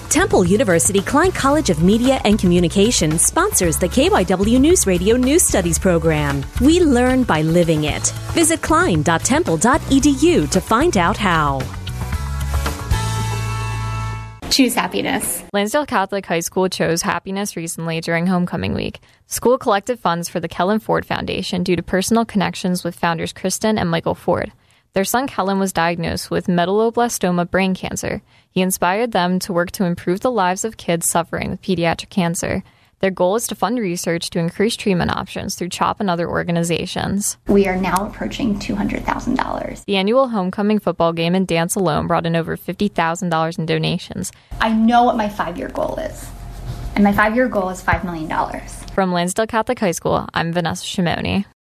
Temple University Klein College of Media and Communications sponsors the KYW News Radio News Studies program. We learn by living it. Visit klein.temple.edu to find out how. Choose happiness. Lansdale Catholic High School chose happiness recently during homecoming week. The school collected funds for the Kellen Ford Foundation due to personal connections with founders Kristen and Michael Ford. Their son Kellen was diagnosed with medulloblastoma brain cancer. He inspired them to work to improve the lives of kids suffering with pediatric cancer. Their goal is to fund research to increase treatment options through CHOP and other organizations. We are now approaching $200,000. The annual homecoming football game and dance alone brought in over $50,000 in donations. I know what my 5-year goal is, and my 5-year goal is $5 million. From Lansdale Catholic High School, I'm Vanessa Shimoni.